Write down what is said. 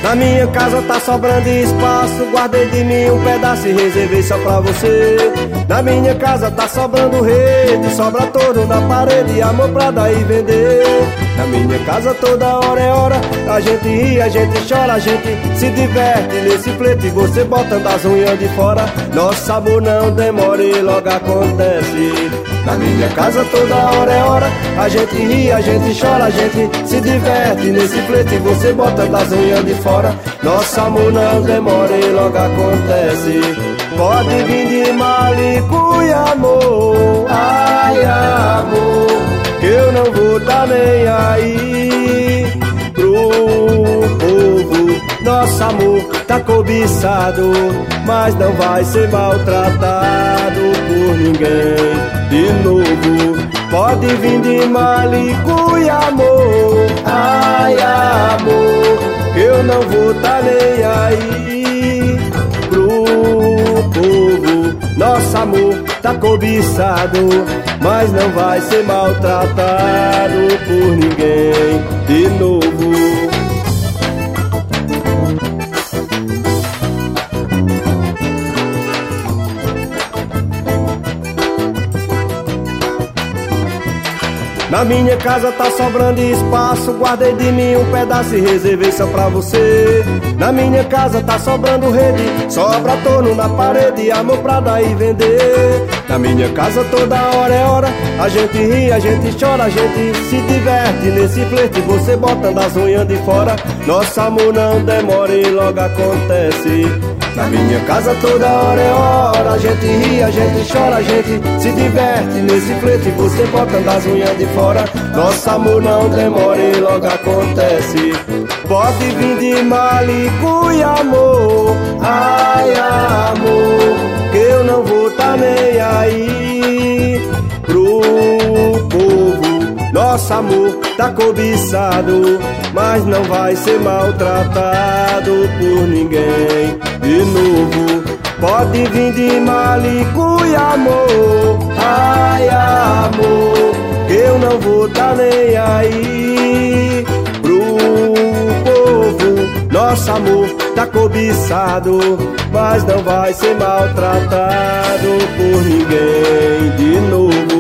Na minha casa tá sobrando espaço, guardei de mim um pedaço e reservei só pra você. Na minha casa tá sobrando rede, sobra todo na parede, amor pra dar e vender. Na minha casa toda hora é hora, a gente ri, a gente chora, a gente se diverte nesse flerte, você botando as unhas de fora. Nosso amor não demora e logo acontece. Na minha casa toda hora é hora, a gente ri, a gente chora, a gente se diverte nesse flerte, você botando as unhas de fora. Nosso amor não demora e logo acontece. Pode vir de malicuia, amor, ai amor, que eu não vou tá nem aí pro povo. Nosso amor tá cobiçado, mas não vai ser maltratado por ninguém de novo. Pode vir de malicuia, amor, ai amor, eu não vou tá nem aí pro povo. Nosso amor tá cobiçado, mas não vai ser maltratado por ninguém de novo. Na minha casa tá sobrando espaço, guardei de mim um pedaço e reservei só pra você. Na minha casa tá sobrando rede, sobra torno na parede, amor pra dar e vender. Na minha casa toda hora é hora, a gente ri, a gente chora, a gente se diverte nesse flerte, você botando as unhas de fora. Nosso amor não demora e logo acontece. Na minha casa toda hora é hora, a gente ri, a gente chora, a gente se diverte nesse flerte, você botando as unhas de fora. Nosso amor não demora e logo acontece. Pode vir de malicuia, amor, ai amor, que eu não vou tá nem aí pro povo. Nosso amor tá cobiçado, mas não vai ser maltratado por ninguém de novo. Pode vir de malicuia, amor, ai amor, que eu não vou tá nem aí pro povo. Nosso amor tá cobiçado, mas não vai ser maltratado por ninguém de novo.